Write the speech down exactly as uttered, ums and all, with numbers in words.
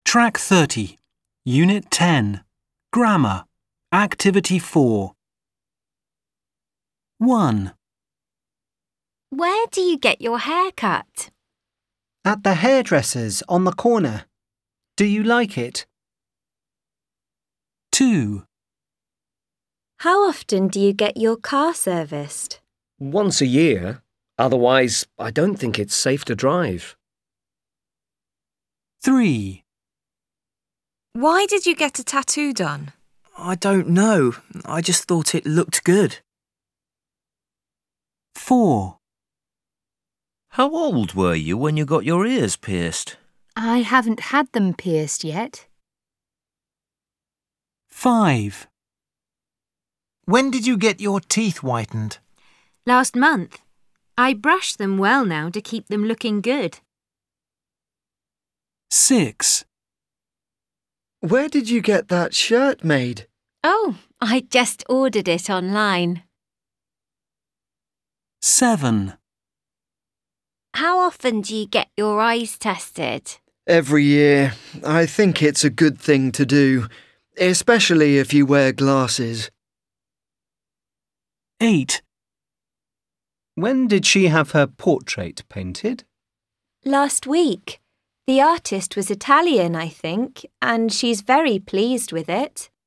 Track thirty, Unit ten, Grammar, Activity four. one. Where do you get your hair cut? At the hairdresser's on the corner. Do you like it? two. How often do you get your car serviced? Once a year. Otherwise, I don't think it's safe to drive. three. Why did you get a tattoo done? I don't know. I just thought it looked good. four. How old were you when you got your ears pierced? I haven't had them pierced yet. five. When did you get your teeth whitened? Last month. I brush them well now to keep them looking good. six. Where did you get that shirt made? Oh, I just ordered it online. seven. How often do you get your eyes tested? Every year. I think it's a good thing to do, especially if you wear glasses. eight. When did she have her portrait painted? Last week. The artist was Italian, I think, and she's very pleased with it.